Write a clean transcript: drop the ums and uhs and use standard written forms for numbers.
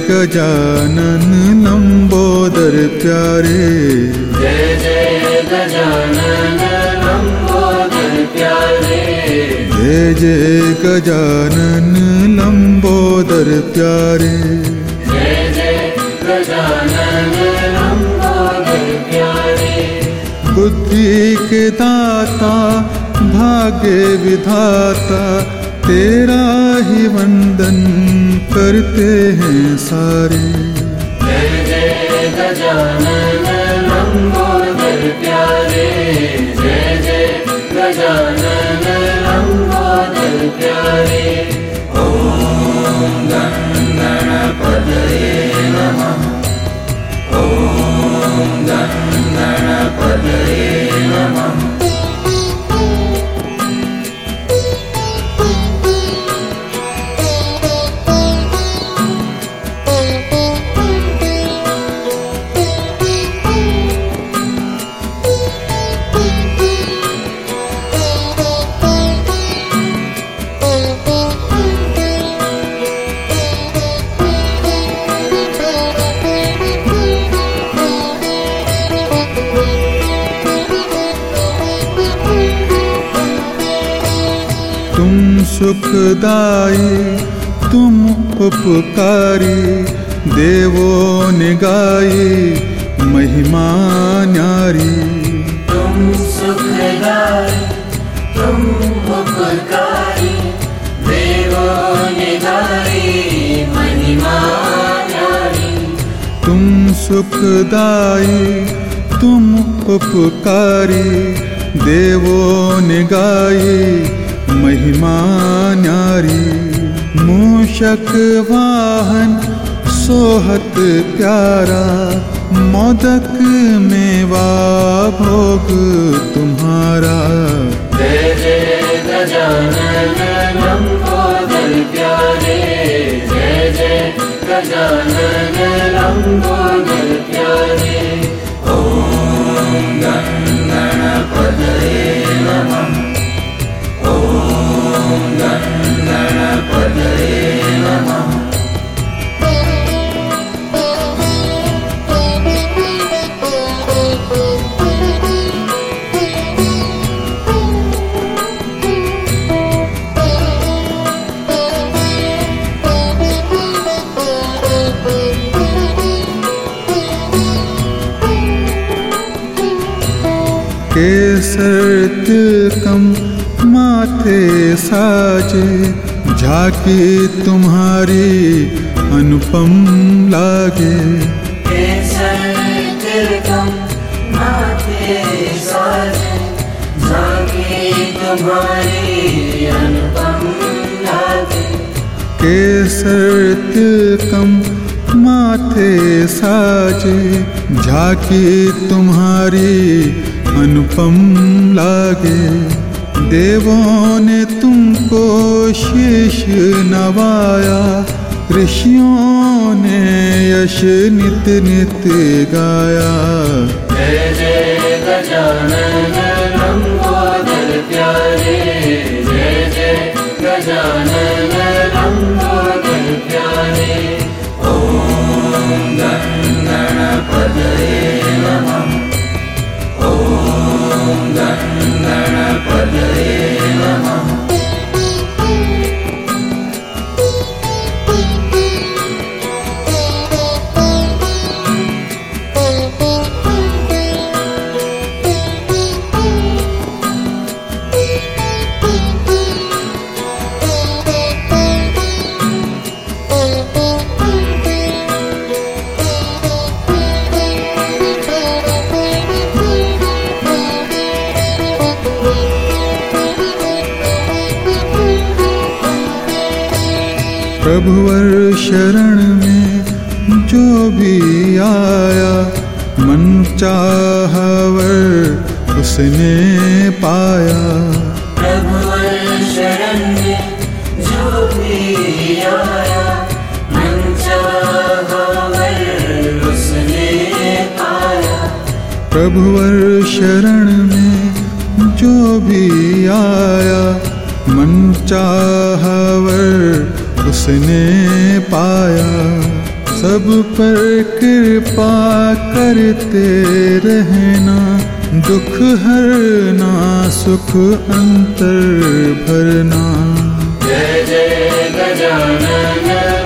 गजानन लंबोदर प्यारे, जय जय गजानन लंबोदर प्यारे, जय जय गजानन लंबोदर प्यारे, जय जय गजानन लंबोदर प्यारे। बुद्धि के दाता भाग्य विधाता, तेरा ही वंदन करते हैं सारे। जय जय गजानन लंबोदर प्यारे, जय जय गजानन लंबोदर प्यारे। ओम गणपतये नमः, ओम गणपतये नमः। तुम सुखदाई तुम उपकारी, देवों ने गाई महिमा न्यारी। तुम सुखदाई तुम उपकारी, देवों ने गाई महिमा न्यारी। तुम सुखदाई तुम उपकारी, देवों ने गाई महिमा न्यारी। मूषक वाहन सोहत प्यारा, मोदक मेवा भोग तुम्हारा। जय जय गजानन लंबोदर प्यारे, जय जय गजानन लंबोदर प्यारे। ओम गणपतये नमः, ओम गणपतये नमः। केसर तिलकम माथे साजे, झांकी तुम्हारी अनुपम लागे। केसर तिलकम माथे साजे, झांकी तुम्हारी अनुपम लागे। केसर तिलकम माथे साजे, झांकी तुम्हारी अनुपम लागे। देवों ने तुमको शीश नवाया, ऋषियों ने यश नित नित गाया। जय जय गजानन लंबोदर प्यारे, जय जय गजानन लंबोदर प्यारे। ओम गणपतये नमः, ओम गणपतये नमः। प्रभुवर शरण में जो भी आया, मन चाहवर उसने पाया। प्रभुवर शरण में जो भी आया, मन चाहवर उसने पाया। प्रभुवर शरण में जो भी आया, मन चाहवर उसने पाया। सब पर कृपा करते रहना, दुख हरना सुख अंतर भरना। जय जय गजानन